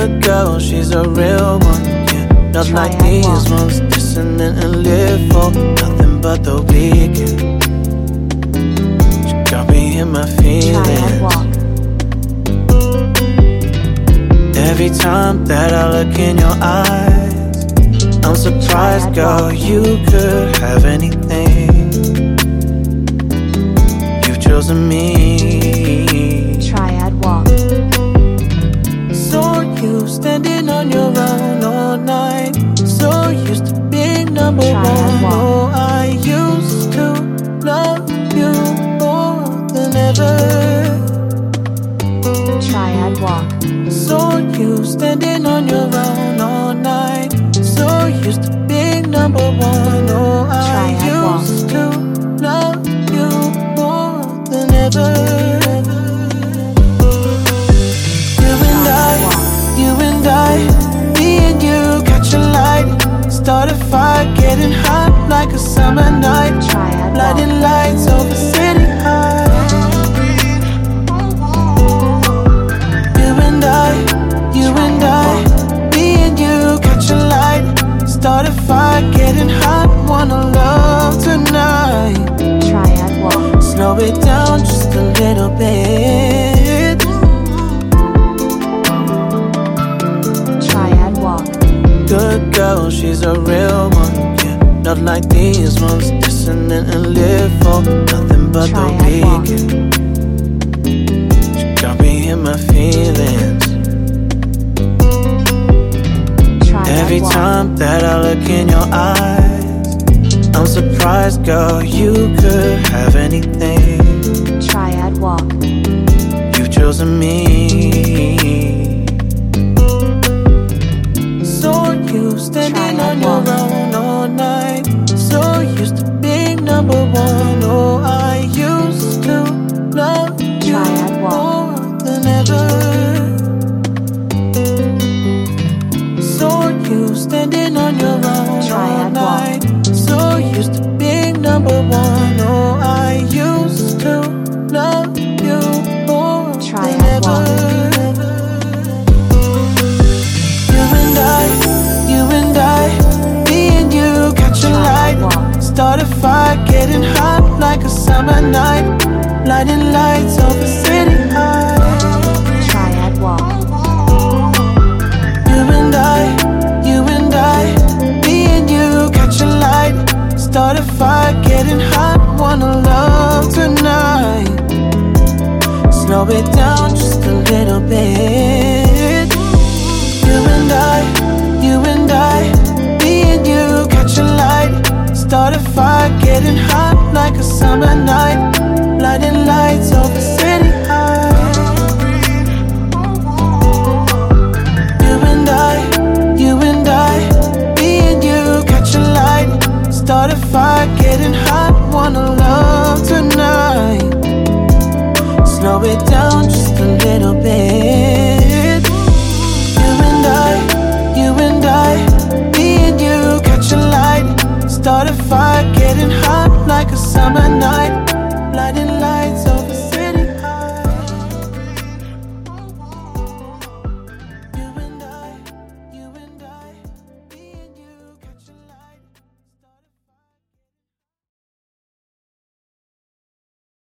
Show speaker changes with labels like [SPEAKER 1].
[SPEAKER 1] Good girl, she's a real one, yeah. Not like these ones, dissonant and live for nothing but the weekend. She got me in my feelings. Every time that I look in your eyes, I'm surprised, girl, you could have anything. You've chosen me.
[SPEAKER 2] Triad walk.
[SPEAKER 1] So used standing on your own all night. So used to being number one. Oh, I used to love you more than ever.
[SPEAKER 2] Triad walk.
[SPEAKER 1] So used standing on your own all night. So used to being number one. Oh, I used to love you more than ever. Me and you catch a light. Start a fire, getting hot like a summer night. Lighting lights over city high. You and I, me and you catch a light. Start a fire, getting hot, wanna love tonight.
[SPEAKER 2] Triad walk.
[SPEAKER 1] Slow it down just a little bit.
[SPEAKER 2] Triad walk.
[SPEAKER 1] Good girl, she's a real one, yeah. Not like these ones, dissonant and live for nothing but the weekend. She got me in my feelings. Every time that I look in your eyes, I'm surprised, girl, you could have anything.
[SPEAKER 2] Triad walk.
[SPEAKER 1] You've chosen me. So used standing on your own all night. So used to being number one. Oh, I used to love you more than ever. Standing on your own all night. So used to being number one. Oh, I used to love you more than ever. You and I, me and you catch a light. Start a fire, getting hot like a summer night. Lighting lights over city high.
[SPEAKER 2] Triad walk.
[SPEAKER 1] You and I, me and you catch a light. Start a fire, getting hot, wanna love tonight. Slow it down just a little bit. You and I, me and you catch a light. Start a fire, getting hot like a summer night.